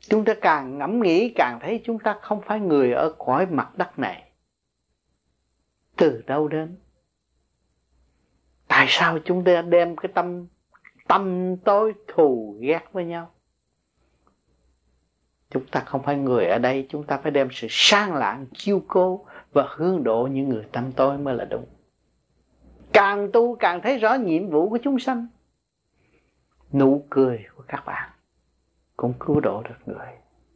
Chúng ta càng ngẫm nghĩ càng thấy chúng ta không phải người ở cõi mặt đất này. Từ đâu đến? Tại sao chúng ta đem cái tâm tối thù ghét với nhau? Chúng ta không phải người ở đây, chúng ta phải đem sự sang lạng chiêu cố và hướng độ những người tâm tối mới là đúng. Càng tu càng thấy rõ nhiệm vụ của chúng sanh. Nụ cười của các bạn cũng cứu độ được người.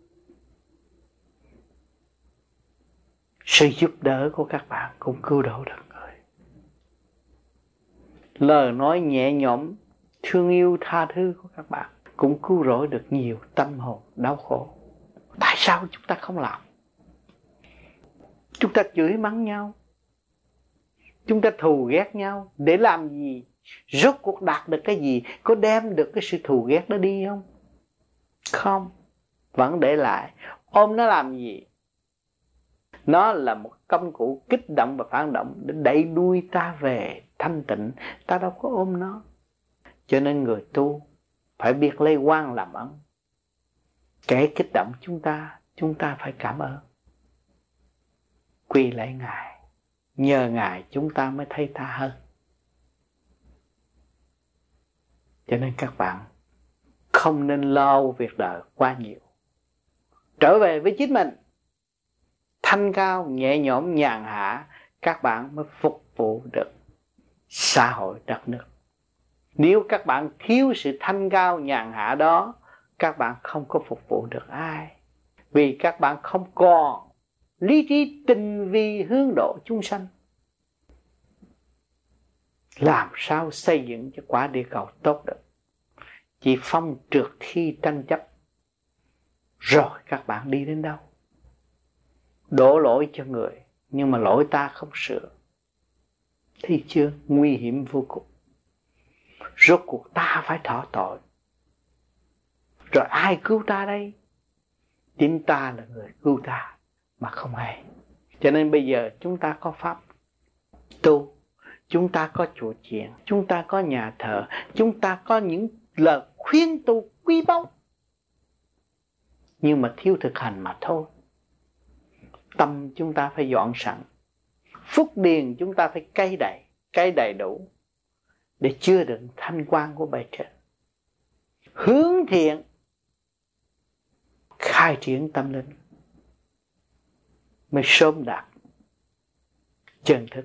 Sự giúp đỡ của các bạn cũng cứu độ được người. Lời nói nhẹ nhõm, thương yêu tha thứ của các bạn cũng cứu rỗi được nhiều tâm hồn đau khổ. Tại sao chúng ta không làm? Chúng ta chửi mắng nhau, chúng ta thù ghét nhau để làm gì? Rốt cuộc đạt được cái gì? Có đem được cái sự thù ghét đó đi không? Không, vẫn để lại. Ôm nó làm gì? Nó là một công cụ kích động và phản động để đẩy đuôi ta về thanh tịnh. Ta đâu có ôm nó. Cho nên người tu phải biết lấy oan làm ân. Kẻ kích động chúng ta phải cảm ơn. Quy lạy Ngài. Nhờ Ngài chúng ta mới thấy tha hơn. Cho nên các bạn không nên lo việc đời quá nhiều. Trở về với chính mình, thanh cao, nhẹ nhõm, nhàn hạ, các bạn mới phục vụ được xã hội đất nước. Nếu các bạn thiếu sự thanh cao, nhàn hạ đó, các bạn không có phục vụ được ai. Vì các bạn không còn lý trí tinh vi hướng độ chúng sanh. Làm sao xây dựng cho quả địa cầu tốt được? Chỉ phong trượt thi tranh chấp. Rồi các bạn đi đến đâu? Đổ lỗi cho người, nhưng mà lỗi ta không sửa. Thấy chưa? Nguy hiểm vô cùng. Rốt cuộc ta phải thọ tội. Rồi ai cứu ta đây? Chính ta là người cứu ta mà không ai. Cho nên bây giờ chúng ta có pháp tu, chúng ta có chùa chiền, chúng ta có nhà thờ, chúng ta có những lời khuyên tu quý báu, nhưng mà thiếu thực hành mà thôi. Tâm chúng ta phải dọn sẵn, phúc điền chúng ta phải cấy đầy đủ để chứa đựng thanh quan của bề trên. Hướng thiện, khai triển tâm linh mới sớm đạt chân thức.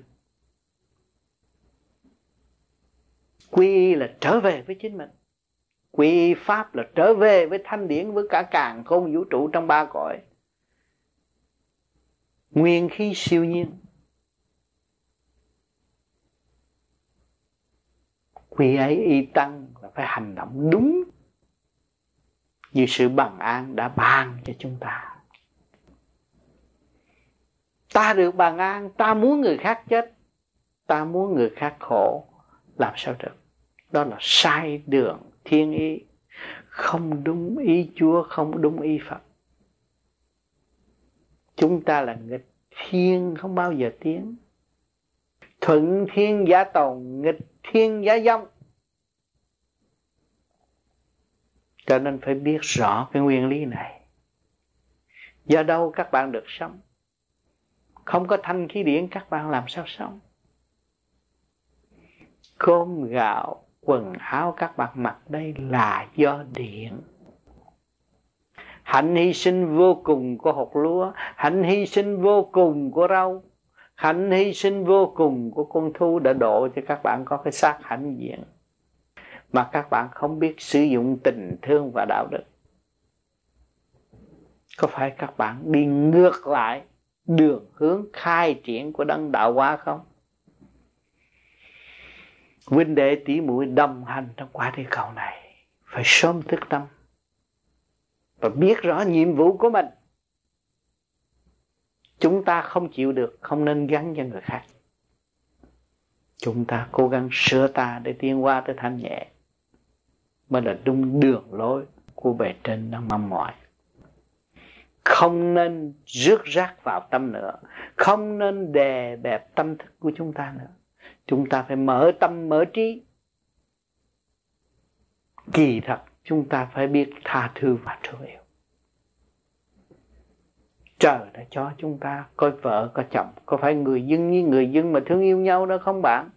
Quy y là trở về với chính mình. Quy y pháp là trở về với thanh điển, với cả càn khôn vũ trụ trong ba cõi. Nguyên khí siêu nhiên. Quy ấy y tăng là phải hành động đúng như sự bằng an đã ban cho chúng ta. Ta được bằng an, ta muốn người khác chết, ta muốn người khác khổ, làm sao được? Đó là sai đường thiên ý, không đúng ý Chúa, không đúng ý Phật. Chúng ta là nghịch thiên không bao giờ tiến. Thuận thiên giả tồn, nghịch thiên giả vong. Cho nên phải biết rõ cái nguyên lý này. Do đâu các bạn được sống? Không có thanh khí điển các bạn làm sao sống? Cơm gạo, quần áo các bạn mặc đây là do điện. Hạnh hy sinh vô cùng của hột lúa, hạnh hy sinh vô cùng của rau, hạnh hy sinh vô cùng của con thú đã độ cho các bạn có cái xác hãnh diện. Mà các bạn không biết sử dụng tình thương và đạo đức. Có phải các bạn đi ngược lại đường hướng khai triển của đấng đạo hóa không? Huynh đệ tỷ muội đồng hành trong quả địa cầu này phải sớm thức tâm và biết rõ nhiệm vụ của mình. Chúng ta không chịu được, không nên gắn cho người khác. Chúng ta cố gắng sửa ta để tiến qua tới thanh nhẹ, mới là đúng đường lối của bề trên đang mong mỏi. Không nên rước rác vào tâm nữa, không nên đè bẹp tâm thức của chúng ta nữa. Chúng ta phải mở tâm mở trí. Kỳ thật chúng ta phải biết tha thứ và thương yêu. Trời đã cho chúng ta có vợ có chồng. Có phải người dân như người dân mà thương yêu nhau đó không bạn?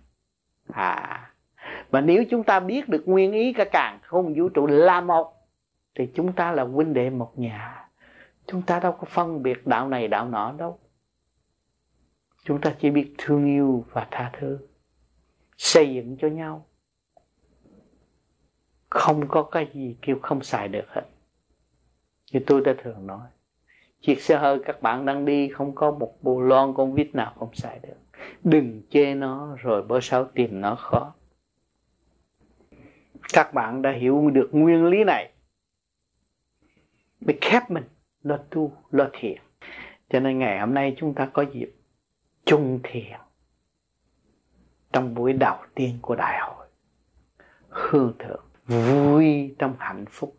Mà nếu chúng ta biết được nguyên ý cả càn khôn vũ trụ là một, thì chúng ta là huynh đệ một nhà. Chúng ta đâu có phân biệt đạo này đạo nọ đâu. Chúng ta chỉ biết thương yêu và tha thứ, xây dựng cho nhau. Không có cái gì kêu không xài được hết. Như tôi đã thường nói, chiếc xe hơi các bạn đang đi không có một bồ lon con vít nào không xài được. Đừng chê nó rồi bữa sau tìm nó khó. Các bạn đã hiểu được nguyên lý này, mới khép mình lo tu lo thiền. Cho nên ngày hôm nay chúng ta có dịp chung thiền trong buổi đầu tiên của đại hội, hương thượng vui trong hạnh phúc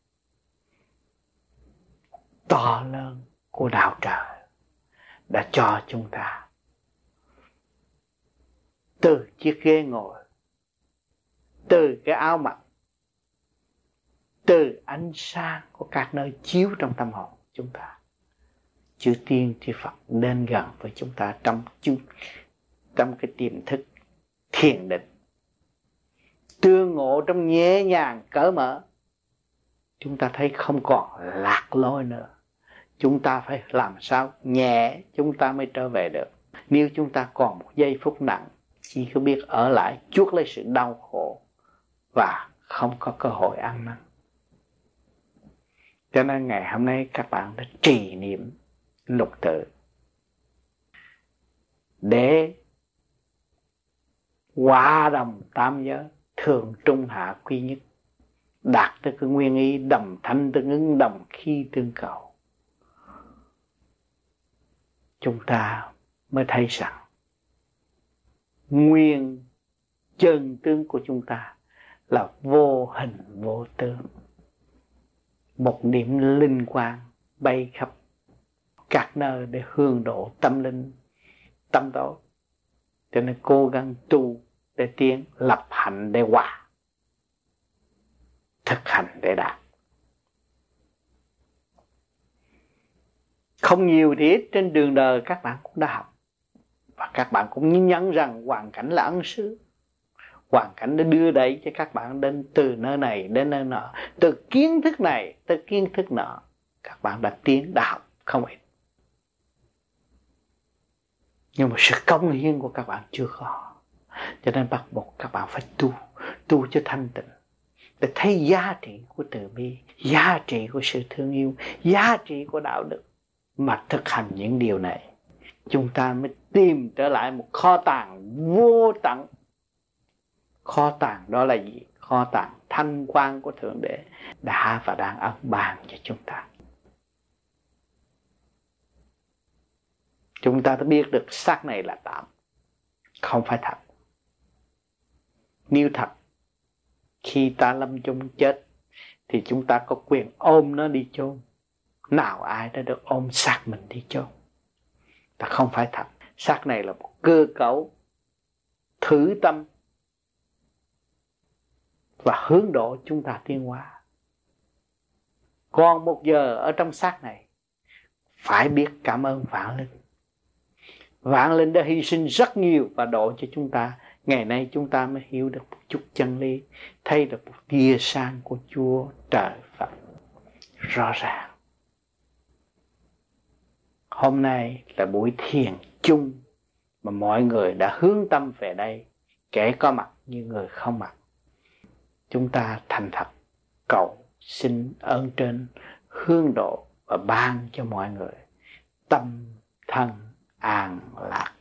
to lớn của đạo trời đã cho chúng ta từ chiếc ghế ngồi, từ cái áo mặc, từ ánh sáng của các nơi chiếu trong tâm hồn chúng ta. Chư Tiên chư Phật đến gần với chúng ta trong cái tiềm thức thiền định, tương ngộ trong nhẹ nhàng cởi mở. Chúng ta thấy không còn lạc lối nữa. Chúng ta phải làm sao nhẹ chúng ta mới trở về được. Nếu chúng ta còn một giây phút nặng, chỉ có biết ở lại chuốc lấy sự đau khổ và không có cơ hội ăn năn. Cho nên ngày hôm nay các bạn đã trì niệm lục tự để hòa đồng tam giới, thường trung hạ quy nhất, đạt tới cái nguyên ý đồng thanh tương ứng, đồng khí tương cầu. Chúng ta mới thấy rằng nguyên chân tướng của chúng ta là vô hình vô tướng, một điểm linh quang bay khắp các nơi để hương độ tâm linh tâm tối. Cho nên cố gắng tu để tiến, lập hạnh để hòa, thực hành để đạt. Không nhiều thì ít, trên đường đời các bạn cũng đã học. Và các bạn cũng nhìn nhận rằng hoàn cảnh là ân sư. Hoàn cảnh đã đưa đẩy cho các bạn đến từ nơi này đến nơi nọ, từ kiến thức này tới kiến thức nọ. Các bạn đã tiến, đã học không ít. Nhưng mà sự công hiến của các bạn chưa có. Cho nên bắt buộc các bạn phải tu cho thanh tịnh, để thấy giá trị của từ bi, giá trị của sự thương yêu, giá trị của đạo đức. Mà thực hành những điều này, chúng ta mới tìm trở lại một kho tàng vô tận. Kho tàng đó là gì? Kho tàng thanh quan của Thượng Đế đã và đang ân ban cho chúng ta. Chúng ta đã biết được xác này là tạm, không phải thật. Nếu thật, khi ta lâm chung chết thì chúng ta có quyền ôm nó đi chôn. Nào ai đã được ôm xác mình đi chôn? Ta không phải thật. Xác này là một cơ cấu thử tâm và hướng độ chúng ta tiến hóa. Còn một giờ ở trong xác này, phải biết cảm ơn Vạn Linh. Vạn Linh đã hy sinh rất nhiều và độ cho chúng ta. Ngày nay chúng ta mới hiểu được một chút chân lý, thấy được một tia sáng của Chúa Trời Phật rõ ràng. Hôm nay là buổi thiền chung mà mọi người đã hướng tâm về đây, kẻ có mặt như người không mặt. Chúng ta thành thật cầu xin ơn trên hướng độ và ban cho mọi người tâm thân an lạc.